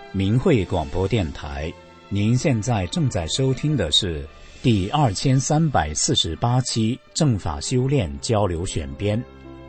明慧广播电台，您现在正在收听的是第2348期正法修炼交流选编。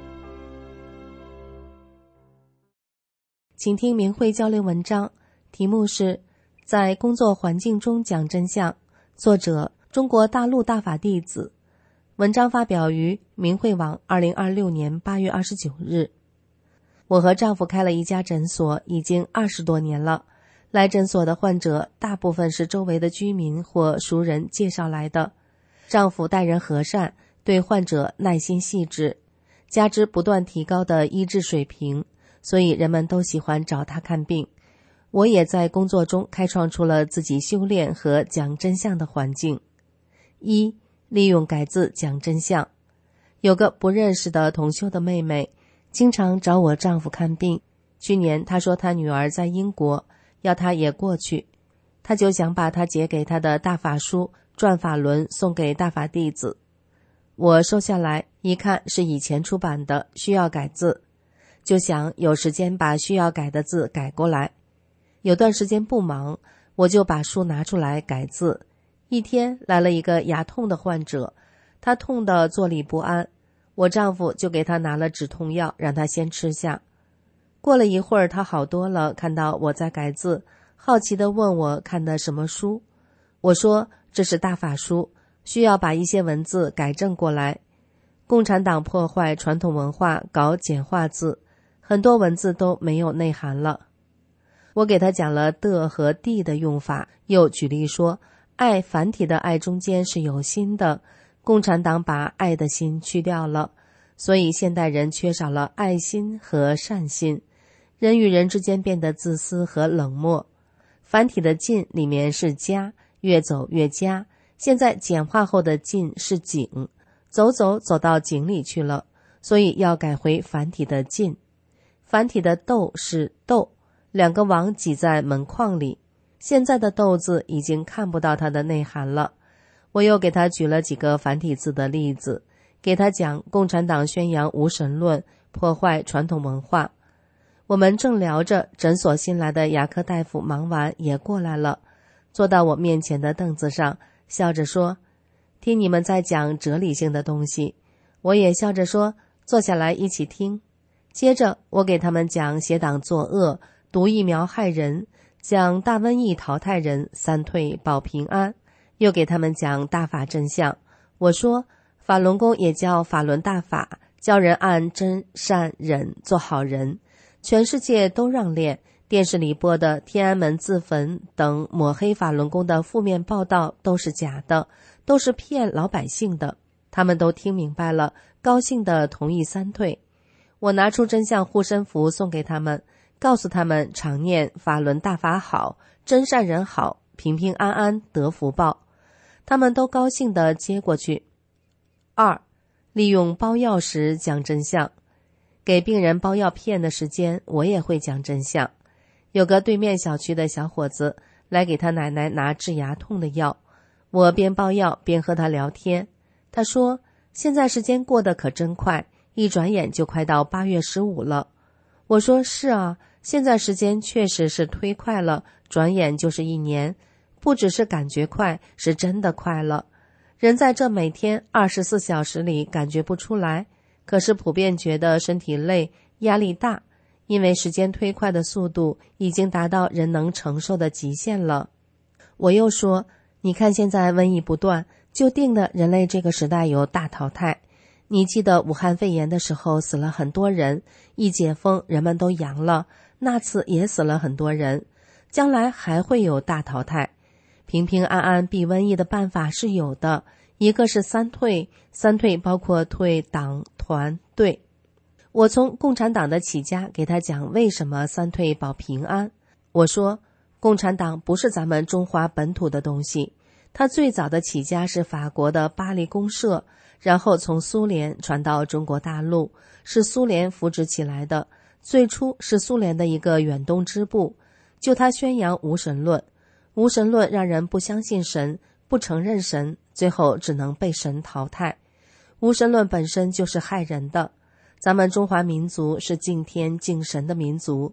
请听明慧交流文章，题目是在工作环境中讲真相，作者中国大陆大法弟子。文章发表于明慧网2026年8月29日。我和丈夫开了一家诊所，已经20多年了。来诊所的患者大部分是周围的居民或熟人介绍来的。丈夫待人和善，对患者耐心细致，加之不断提高的医治水平，所以人们都喜欢找他看病。我也在工作中开创出了自己修炼和讲真相的环境。一、利用改字讲真相。有个不认识的同修的妹妹，经常找我丈夫看病。去年她说她女儿在英国，要她也过去，她就想把她姐给她的大法书转法轮送给大法弟子。我收下来一看，是以前出版的，需要改字，就想有时间把需要改的字改过来。有段时间不忙，我就把书拿出来改字。一天来了一个牙痛的患者，他痛得坐立不安，我丈夫就给他拿了止痛药，让他先吃下。过了一会儿他好多了，看到我在改字，好奇地问我看的什么书。我说这是大法书，需要把一些文字改正过来。共产党破坏传统文化，搞简化字，很多文字都没有内涵了。我给他讲了的和地的用法，又举例说爱繁体的爱中间是有心的，共产党把爱的心去掉了，所以现代人缺少了爱心和善心，人与人之间变得自私和冷漠。繁体的进里面是家，越走越家，现在简化后的进是井，走到井里去了，所以要改回繁体的进。繁体的斗是斗，两个网挤在门框里，现在的斗字已经看不到它的内涵了。我又给他举了几个繁体字的例子，给他讲共产党宣扬无神论，破坏传统文化。我们正聊着，诊所新来的牙科大夫忙完也过来了，坐到我面前的凳子上，笑着说，听你们在讲哲理性的东西。我也笑着说，坐下来一起听。接着我给他们讲邪党作恶，毒疫苗害人，讲大瘟疫淘汰人，三退保平安，又给他们讲大法真相。我说法轮功也叫法轮大法，教人按真善忍做好人，全世界都让练。电视里播的天安门自焚等抹黑法轮功的负面报道都是假的，都是骗老百姓的。他们都听明白了，高兴地同意三退。我拿出真相护身符送给他们，告诉他们常念法轮大法好，真善人好，平平安安得福报。他们都高兴地接过去。二、利用包药时讲真相。给病人包药片的时间，我也会讲真相。有个对面小区的小伙子来给他奶奶拿治牙痛的药，我边包药边和他聊天。他说现在时间过得可真快，一转眼就快到8月15了。我说是啊，现在时间确实是忒快了，转眼就是1年，不只是感觉快，是真的快了。人在这每天24小时里感觉不出来，可是普遍觉得身体累，压力大，因为时间忒快的速度已经达到人能承受的极限了。我又说，你看现在瘟疫不断，就定的人类这个时代有大淘汰。你记得武汉肺炎的时候死了很多人，一解封人们都阳了，那次也死了很多人，将来还会有大淘汰。平平安安避瘟疫的办法是有的，一个是三退，三退包括退党团队。我从共产党的起家给他讲为什么三退保平安。我说共产党不是咱们中华本土的东西，它最早的起家是法国的巴黎公社，然后从苏联传到中国大陆，是苏联扶植起来的，最初是苏联的一个远东支部。就他宣扬无神论，无神论让人不相信神，不承认神，最后只能被神淘汰。无神论本身就是害人的。咱们中华民族是敬天敬神的民族，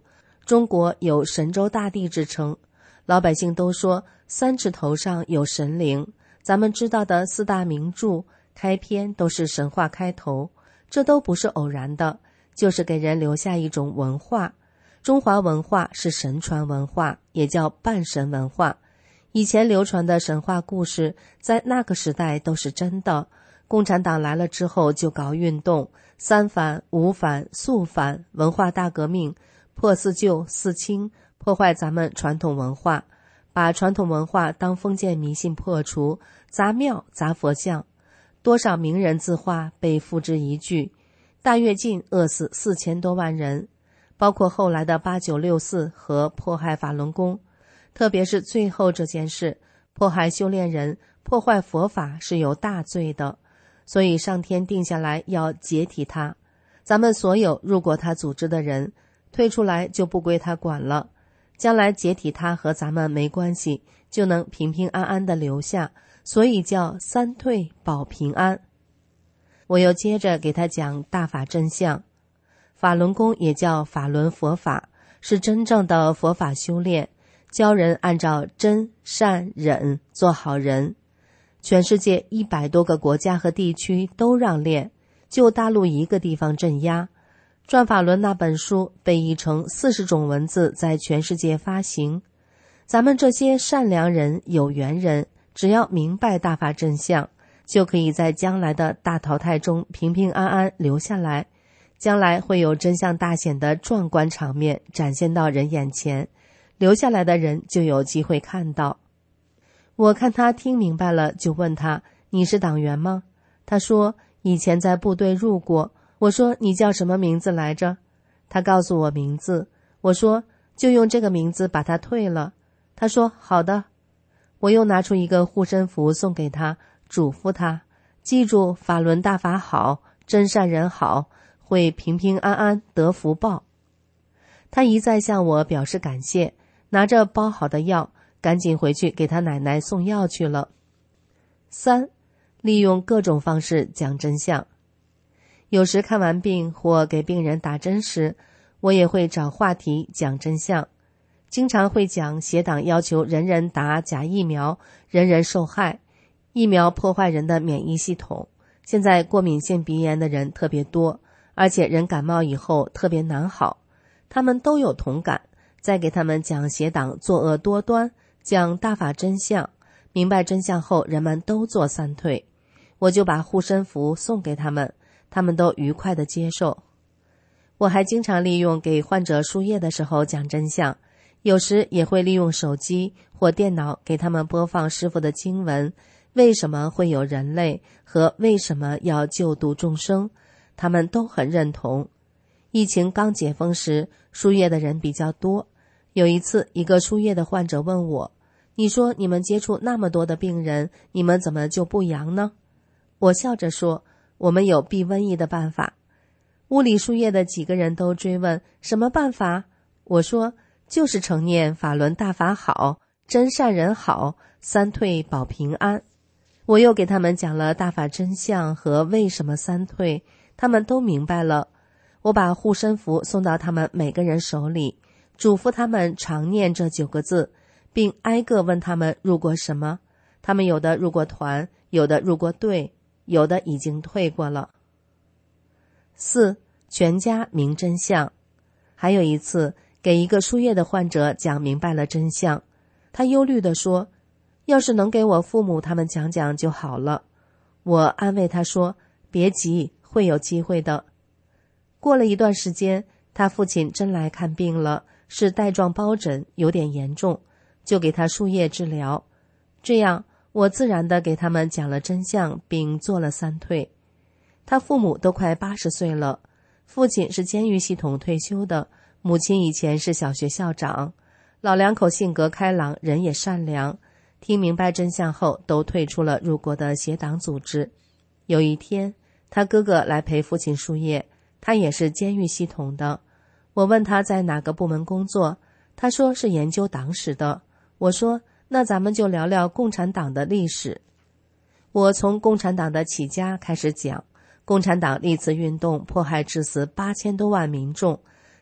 中国有神州大地之称，老百姓都说三尺头上有神灵。咱们知道的四大名著开篇都是神话开头，这都不是偶然的，就是给人留下一种文化。中华文化是神传文化，也叫半神文化。以前流传的神话故事在那个时代都是真的。共产党来了之后就搞运动，三反、五反、肃反，文化大革命，破四旧、四清，破坏咱们传统文化，把传统文化当封建迷信破除，砸庙砸佛像，多少名人字画被付之一炬，大跃进饿死4000多万人，包括后来的8964和迫害法轮功。特别是最后这件事，迫害修炼人，破坏佛法是有大罪的，所以上天定下来要解体他。咱们所有入过他组织的人，退出来就不归他管了，将来解体他和咱们没关系，就能平平安安地留下，所以叫三退保平安。我又接着给他讲大法真相。法轮功也叫法轮佛法，是真正的佛法修炼，教人按照真善忍做好人。全世界100多个国家和地区都让练，就大陆一个地方镇压。转法轮那本书被译成40种文字，在全世界发行。咱们这些善良人、有缘人，只要明白大法真相，就可以在将来的大淘汰中平平安安留下来。将来会有真相大显的壮观场面展现到人眼前，留下来的人就有机会看到。我看他听明白了，就问他：你是党员吗？他说以前在部队入过。我说你叫什么名字来着？他告诉我名字。我说就用这个名字把他退了。他说好的。我又拿出一个护身符送给他，嘱咐他记住法轮大法好，真善人好，会平平安安得福报。他一再向我表示感谢，拿着包好的药赶紧回去给他奶奶送药去了。3. 利用各种方式讲真相。有时看完病或给病人打针时，我也会找话题讲真相。经常会讲邪党要求人人打假疫苗，人人受害，疫苗破坏人的免疫系统，现在过敏性鼻炎的人特别多，而且人感冒以后特别难好，他们都有同感。再给他们讲邪党作恶多端，讲大法真相，明白真相后人们都做三退，我就把护身符送给他们，他们都愉快地接受。我还经常利用给患者输液的时候讲真相，有时也会利用手机或电脑给他们播放师父的经文，为什么会有人类和为什么要救度众生，他们都很认同。疫情刚解封时，输液的人比较多。有一次，一个输液的患者问我：你说你们接触那么多的病人，你们怎么就不阳呢？我笑着说，我们有避瘟疫的办法。屋里输液的几个人都追问什么办法？我说就是承念法轮大法好，真善人好，三退保平安。我又给他们讲了大法真相和为什么三退，他们都明白了。我把护身符送到他们每个人手里，嘱咐他们常念这9个字，并挨个问他们入过什么。他们有的入过团，有的入过队，有的已经退过了。4. 全家明真相。还有一次，给一个输液的患者讲明白了真相，他忧虑地说，要是能给我父母他们讲讲就好了。我安慰他说，别急，会有机会的。过了一段时间，他父亲真来看病了，是带状疱疹，有点严重，就给他输液治疗。这样我自然地给他们讲了真相，并做了三退。他父母都快80岁了，父亲是监狱系统退休的，母亲以前是小学校长。老两口性格开朗，人也善良，听明白真相后都退出了入国的邪党组织。有一天，他哥哥来陪父亲输液，他也是监狱系统的。我问他在哪个部门工作，他说是研究党史的。我说那咱们就聊聊共产党的历史。我从共产党的起家开始讲，共产党历次运动迫害致死8000多万民众，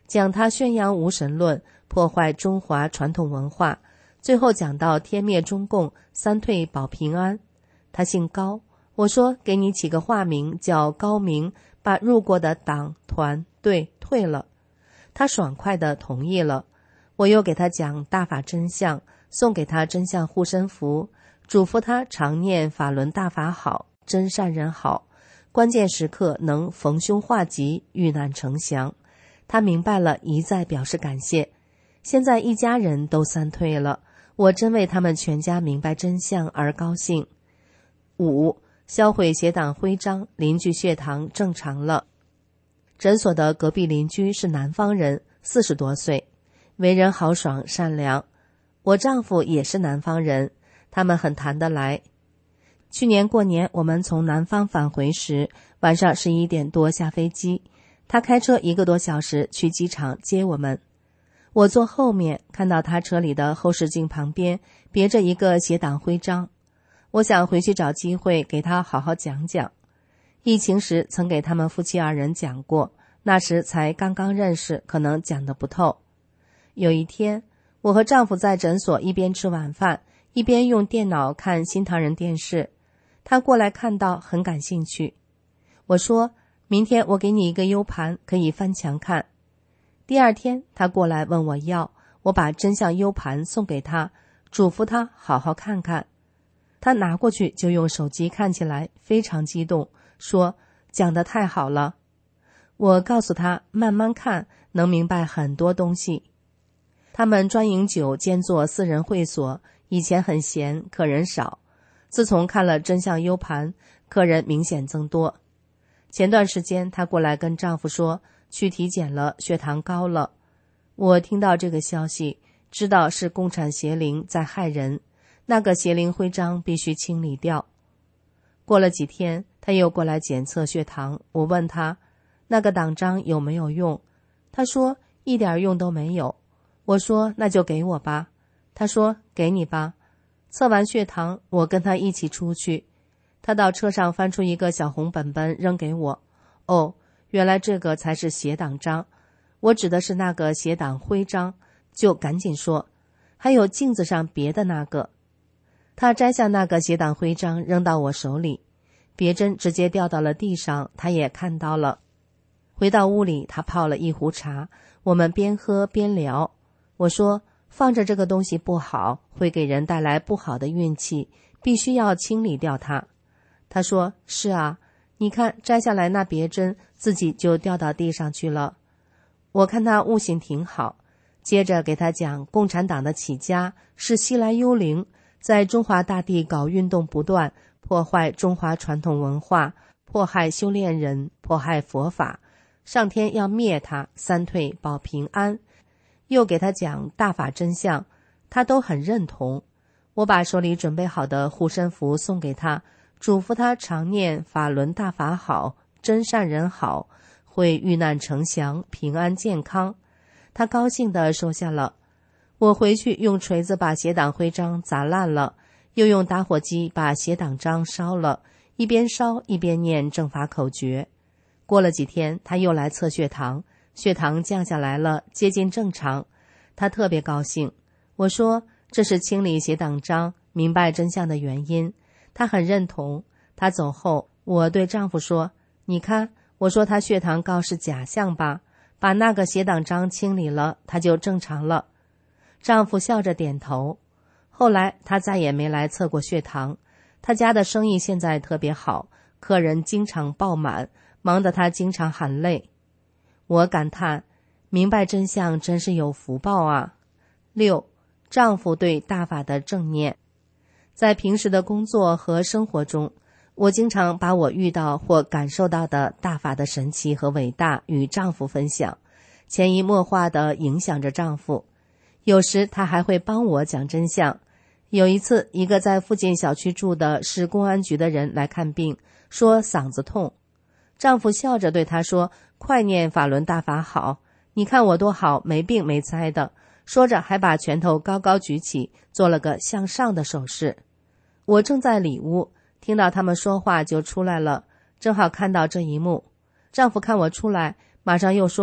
讲他宣扬无神论，破坏中华传统文化，最后讲到天灭中共，三退保平安。他姓高，我说给你起个化名叫高明，把入过的党团队退了。他爽快地同意了。我又给他讲大法真相，送给他真相护身符，嘱咐他常念法轮大法好，真善人好，关键时刻能逢凶化吉，遇难成祥。他明白了，一再表示感谢。现在一家人都三退了，我真为他们全家明白真相而高兴。5. 销毁邪党徽章，邻居血糖正常了。诊所的隔壁邻居是南方人，40多岁，为人豪爽善良。我丈夫也是南方人，他们很谈得来。去年过年我们从南方返回时，晚上11点多下飞机，他开车1个多小时去机场接我们。我坐后面，看到他车里的后视镜旁边别着一个邪党徽章。我想回去找机会给他好好讲讲。疫情时曾给他们夫妻2人讲过，那时才刚刚认识，可能讲得不透。有一天，我和丈夫在诊所一边吃晚饭，一边用电脑看新唐人电视。他过来看到很感兴趣。我说，明天我给你一个 U 盘，可以翻墙看。第2天他过来问我要，我把真相 U 盘送给他，嘱咐他好好看看。他拿过去就用手机看起来，非常激动，说讲得太好了。我告诉他慢慢看，能明白很多东西。他们专营酒兼做私人会所，以前很闲，客人少。自从看了真相 U 盘，客人明显增多。前段时间她过来跟丈夫说去体检了，血糖高了。我听到这个消息，知道是共产邪灵在害人，那个邪灵徽章必须清理掉。过了几天，她又过来检测血糖，我问她那个党章有没有用，她说一点用都没有。我说那就给我吧，她说给你吧。测完血糖，我跟她一起出去，她到车上翻出一个小红本本扔给我。哦，原来这个才是邪党章，我指的是那个邪党徽章，就赶紧说还有镜子上别的那个。她摘下那个邪党徽章扔到我手里，别针直接掉到了地上，她也看到了。回到屋里，她泡了一壶茶，我们边喝边聊。我说放着这个东西不好，会给人带来不好的运气，必须要清理掉它。她说是啊，你看摘下来那别针自己就掉到地上去了。我看她悟性挺好，接着给她讲共产党的起家是西来幽灵，在中华大地搞运动不断，破坏中华传统文化，迫害修炼人，迫害佛法，上天要灭他，三退保平安。又给他讲大法真相，他都很认同。我把手里准备好的护身符送给他，嘱咐他常念法轮大法好，真善人好，会遇难成祥，平安健康。他高兴地收下了。我回去用锤子把邪党徽章砸烂了，又用打火机把邪党章烧了，一边烧一边念正法口诀。过了几天，他又来测血糖，血糖降下来了，接近正常。他特别高兴。我说这是清理邪党章，明白真相的原因。他很认同。他走后，我对丈夫说，你看，我说他血糖高是假象吧，把那个邪党章清理了，他就正常了。丈夫笑着点头。后来他再也没来测过血糖。他家的生意现在特别好，客人经常爆满，忙得他经常喊累。我感叹，明白真相真是有福报啊。6. 丈夫对大法的正念。在平时的工作和生活中，我经常把我遇到或感受到的大法的神奇和伟大与丈夫分享，潜移默化地影响着丈夫。有时他还会帮我讲真相。有一次，一个在附近小区住的市公安局的人来看病，说嗓子痛。丈夫笑着对他说，快念法轮大法好，你看我多好，没病没灾的。说着还把拳头高高举起，做了个向上的手势。我正在里屋，听到他们说话就出来了，正好看到这一幕。丈夫看我出来，马上又说，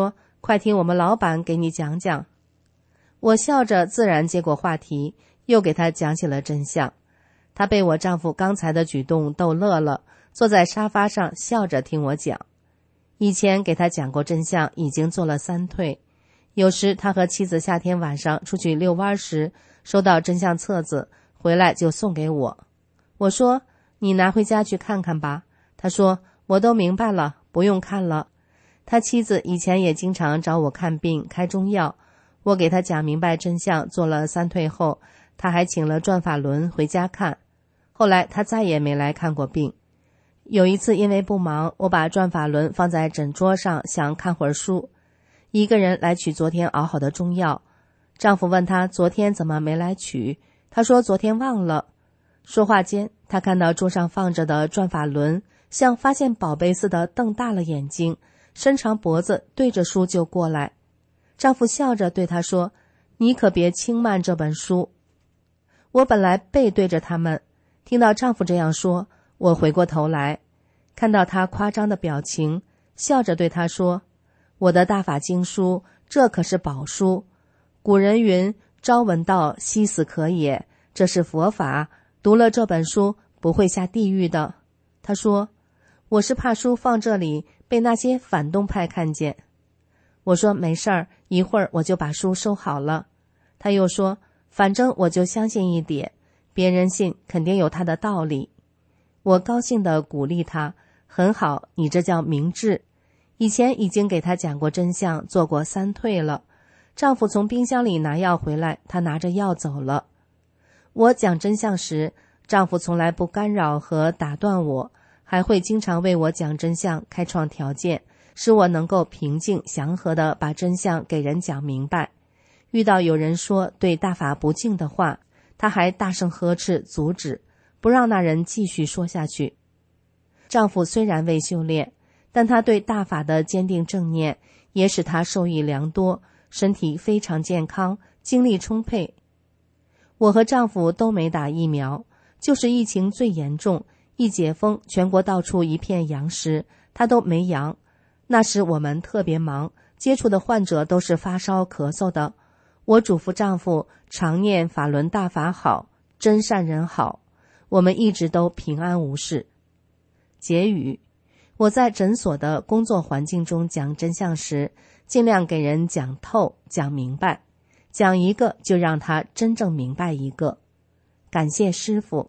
快听我们老板给你讲讲。我笑着自然接过话题，又给他讲起了真相。他被我丈夫刚才的举动逗乐了，坐在沙发上笑着听我讲。以前给他讲过真相已经做了3退，有时他和妻子夏天晚上出去遛弯时，收到真相册子，回来就送给我。我说，你拿回家去看看吧。他说，我都明白了，不用看了。他妻子以前也经常找我看病开中药，我给他讲明白真相做了3退后，他还请了转法轮回家看。后来他再也没来看过病。有一次因为不忙，我把转法轮放在枕桌上，想看会儿书。一个人来取昨天熬好的中药，丈夫问他昨天怎么没来取，他说昨天忘了。说话间，他看到桌上放着的转法轮，像发现宝贝似的瞪大了眼睛，伸长脖子对着书就过来。丈夫笑着对他说，你可别轻慢这本书。我本来背对着他们，听到丈夫这样说，我回过头来，看到他夸张的表情，笑着对他说，我的大法经书，这可是宝书。古人云，朝闻道，夕死可也，这是佛法，读了这本书不会下地狱的。他说，我是怕书放这里被那些反动派看见。我说没事儿，一会儿我就把书收好了。他又说，反正我就相信一点，别人信肯定有他的道理。我高兴地鼓励他，很好，你这叫明智。以前已经给他讲过真相，做过3退了。丈夫从冰箱里拿药回来，他拿着药走了。我讲真相时，丈夫从来不干扰和打断我，还会经常为我讲真相开创条件，使我能够平静祥和地把真相给人讲明白。遇到有人说对大法不敬的话，他还大声呵斥阻止，不让那人继续说下去。丈夫虽然未修炼，但他对大法的坚定正念也使他受益良多，身体非常健康，精力充沛。我和丈夫都没打疫苗，就是疫情最严重，一解封全国到处一片阳时，他都没阳。那时我们特别忙，接触的患者都是发烧咳嗽的。我嘱咐丈夫常念法轮大法好，真善人好，我们一直都平安无事。结语，我在诊所的工作环境中讲真相时，尽量给人讲透讲明白，讲一个就让他真正明白一个。感谢师父。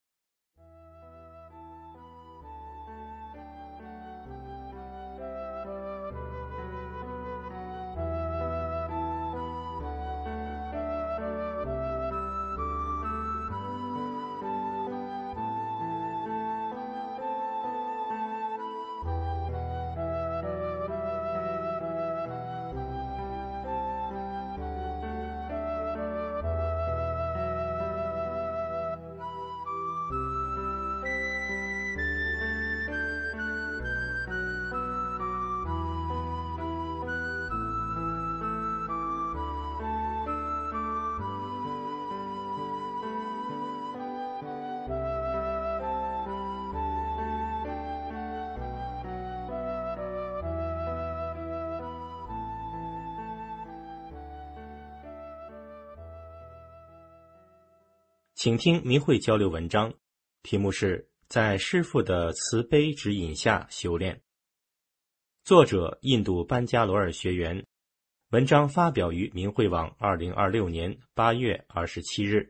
请听明慧交流文章，题目是在师父的慈悲指引下修炼。作者印度班加罗尔学员，文章发表于明慧网2026年8月27日。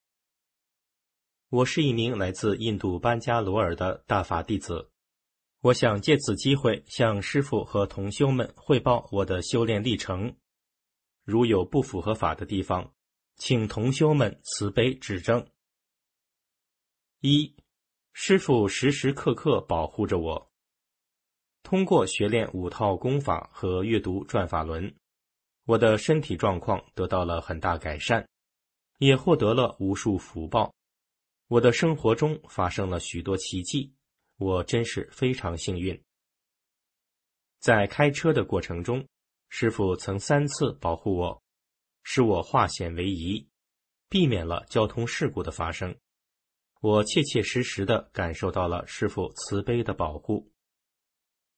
我是一名来自印度班加罗尔的大法弟子，我想借此机会向师父和同修们汇报我的修炼历程，如有不符合法的地方，请同修们慈悲指正。1. 师父时时刻刻保护着我。通过学练5套功法和阅读转法轮，我的身体状况得到了很大改善，也获得了无数福报。我的生活中发生了许多奇迹，我真是非常幸运。在开车的过程中，师父曾3次保护我，使我化险为夷，避免了交通事故的发生。我切切实实地感受到了师父慈悲的保护。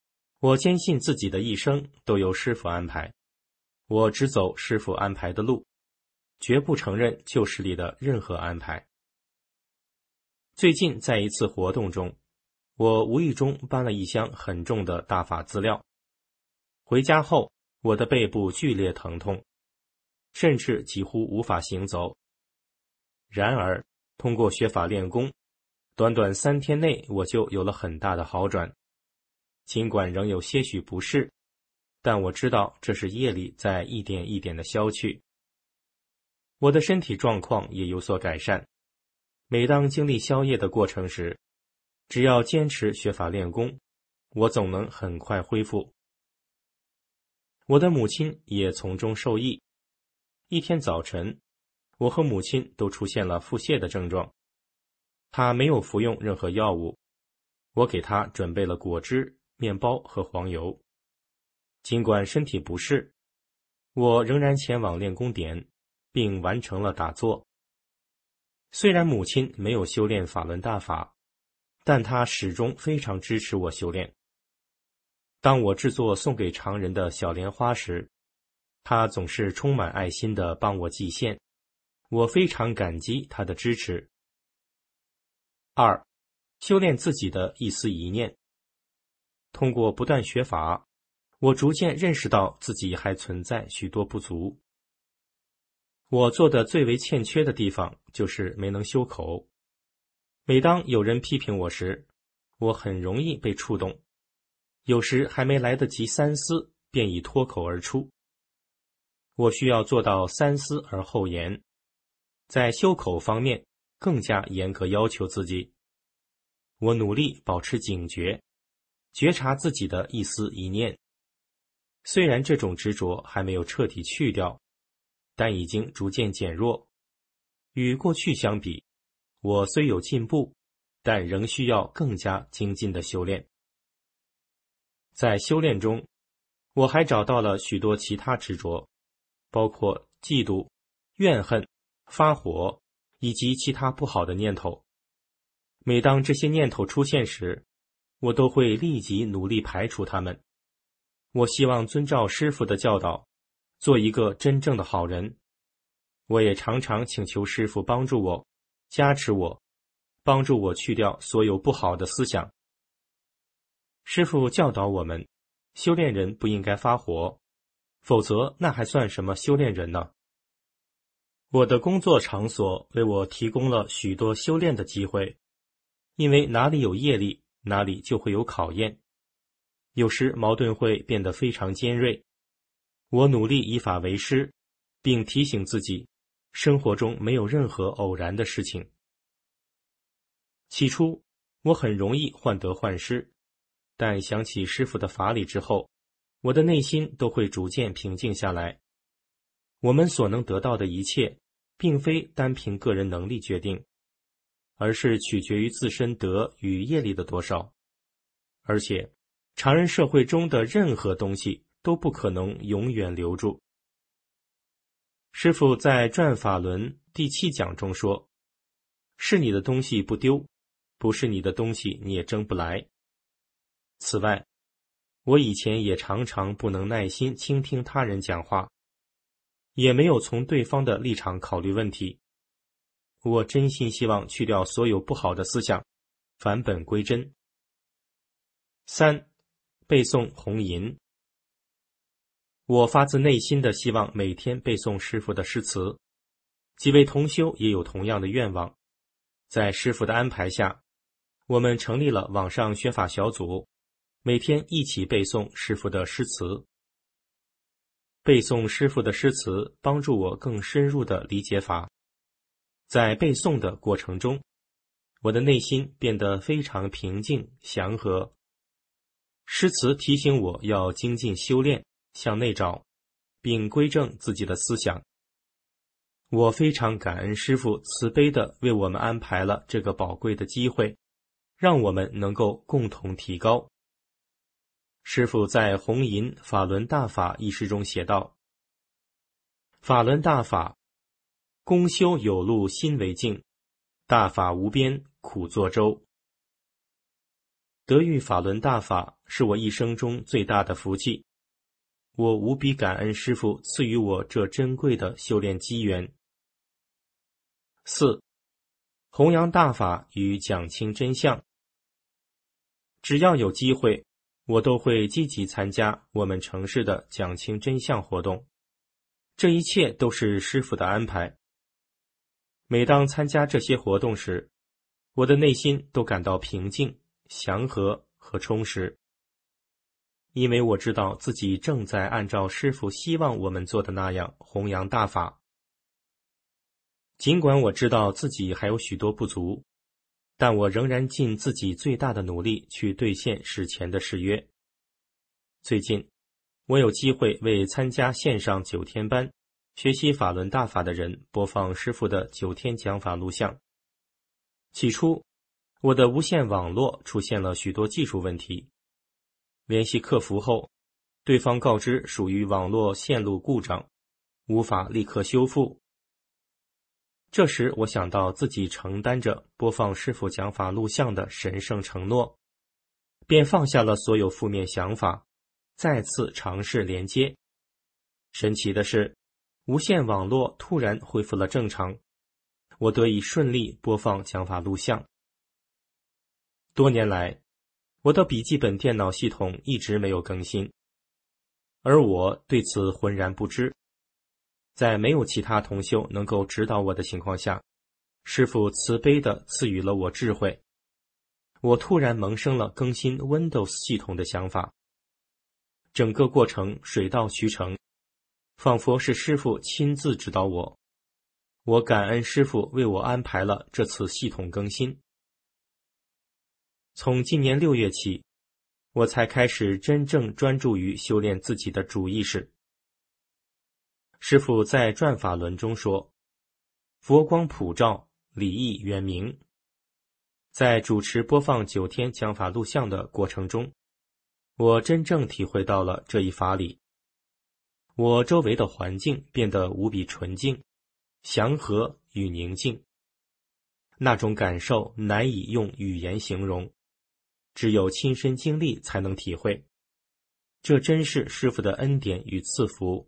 我坚信自己的一生都由师父安排，我只走师父安排的路，绝不承认旧势力的任何安排。最近在一次活动中，我无意中搬了一箱很重的大法资料，回家后我的背部剧烈疼痛，甚至几乎无法行走。然而通过学法练功，短短3天内我就有了很大的好转。尽管仍有些许不适，但我知道这是业力在一点一点的消去。我的身体状况也有所改善。每当经历消业的过程时，只要坚持学法练功，我总能很快恢复。我的母亲也从中受益。一天早晨，我和母亲都出现了腹泻的症状。她没有服用任何药物，我给她准备了果汁、面包和黄油。尽管身体不适，我仍然前往练功点，并完成了打坐。虽然母亲没有修炼法轮大法，但她始终非常支持我修炼。当我制作送给常人的小莲花时，她总是充满爱心地帮我系线，我非常感激她的支持。2. 修炼自己的一丝一念。通过不断学法，我逐渐认识到自己还存在许多不足。我做的最为欠缺的地方就是没能修口。每当有人批评我时，我很容易被触动，有时还没来得及三思，便已脱口而出。我需要做到三思而后言，在修口方面更加严格要求自己。我努力保持警觉，觉察自己的一思一念。虽然这种执着还没有彻底去掉，但已经逐渐减弱。与过去相比，我虽有进步，但仍需要更加精进的修炼。在修炼中，我还找到了许多其他执着，包括嫉妒、怨恨、发火以及其他不好的念头。每当这些念头出现时，我都会立即努力排除它们。我希望遵照师父的教导，做一个真正的好人。我也常常请求师父帮助我，加持我，帮助我去掉所有不好的思想。师父教导我们，修炼人不应该发火，否则那还算什么修炼人呢？我的工作场所为我提供了许多修炼的机会，因为哪里有业力，哪里就会有考验。有时矛盾会变得非常尖锐。我努力以法为师，并提醒自己，生活中没有任何偶然的事情。起初，我很容易患得患失，但想起师父的法理之后，我的内心都会逐渐平静下来。我们所能得到的一切，并非单凭个人能力决定，而是取决于自身德与业力的多少。而且，常人社会中的任何东西都不可能永远留住。师父在《转法轮》第7讲中说，是你的东西不丢，不是你的东西你也争不来。此外，我以前也常常不能耐心倾听他人讲话，也没有从对方的立场考虑问题。我真心希望去掉所有不好的思想，返本归真。3. 背诵弘吟。我发自内心的希望每天背诵师父的诗词，几位同修也有同样的愿望。在师父的安排下，我们成立了网上学法小组，每天一起背诵师父的诗词。背诵师父的诗词帮助我更深入地理解法。在背诵的过程中，我的内心变得非常平静祥和。诗词提醒我要精进修炼，向内找，并归正自己的思想。我非常感恩师父慈悲地为我们安排了这个宝贵的机会，让我们能够共同提高。师父在《弘吟法轮大法》一诗中写道：法轮大法，公修有路心为镜，大法无边苦作舟。得遇法轮大法是我一生中最大的福气。我无比感恩师父赐予我这珍贵的修炼机缘。4. 弘扬大法与讲清真相。只要有机会，我都会积极参加我们城市的讲清真相活动，这一切都是师父的安排。每当参加这些活动时，我的内心都感到平静、祥和和充实，因为我知道自己正在按照师父希望我们做的那样弘扬大法。尽管我知道自己还有许多不足，但我仍然尽自己最大的努力去兑现史前的誓约。最近，我有机会为参加线上9天班学习法轮大法的人播放师父的9天讲法录像。起初，我的无线网络出现了许多技术问题。联系客服后，对方告知属于网络线路故障，无法立刻修复。这时我想到自己承担着播放师父讲法录像的神圣承诺，便放下了所有负面想法，再次尝试连接。神奇的是，无线网络突然恢复了正常，我得以顺利播放讲法录像。多年来，我的笔记本电脑系统一直没有更新，而我对此浑然不知。在没有其他同修能够指导我的情况下，师父慈悲地赐予了我智慧。我突然萌生了更新 Windows 系统的想法。整个过程水到渠成，仿佛是师父亲自指导我。我感恩师父为我安排了这次系统更新。从今年6月起，我才开始真正专注于修炼自己的主意识。师父在转法轮中说，佛光普照，理义圆明。在主持播放9天讲法录像的过程中，我真正体会到了这一法理。我周围的环境变得无比纯净、祥和与宁静，那种感受难以用语言形容，只有亲身经历才能体会。这真是师父的恩典与赐福。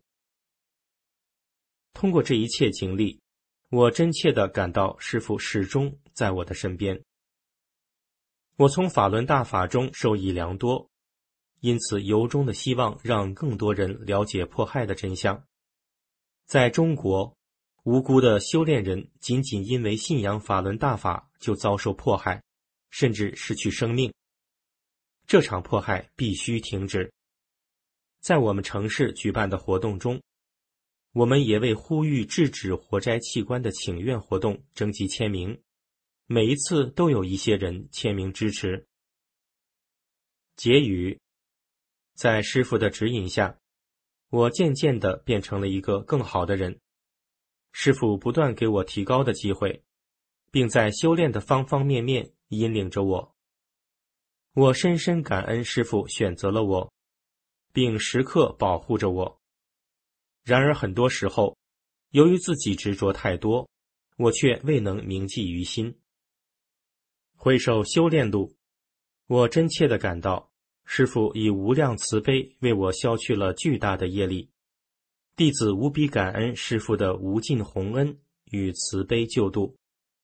通过这一切经历，我真切地感到师父始终在我的身边。我从法轮大法中受益良多，因此由衷的希望让更多人了解迫害的真相。在中国，无辜的修炼人仅仅因为信仰法轮大法就遭受迫害，甚至失去生命。这场迫害必须停止。在我们城市举办的活动中，我们也为呼吁制止活摘器官的请愿活动征集签名，每一次都有一些人签名支持。结语：在师父的指引下，我渐渐地变成了一个更好的人。师父不断给我提高的机会，并在修炼的方方面面引领着我。我深深感恩师父选择了我，并时刻保护着我。然而很多时候，由于自己执着太多，我却未能铭记于心。回首修炼路，我真切地感到，师父以无量慈悲为我消去了巨大的业力。弟子无比感恩师父的无尽宏恩与慈悲救度。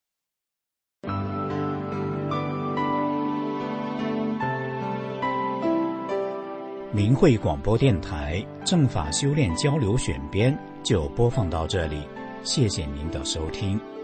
明慧广播电台正法修炼交流选编就播放到这里，谢谢您的收听。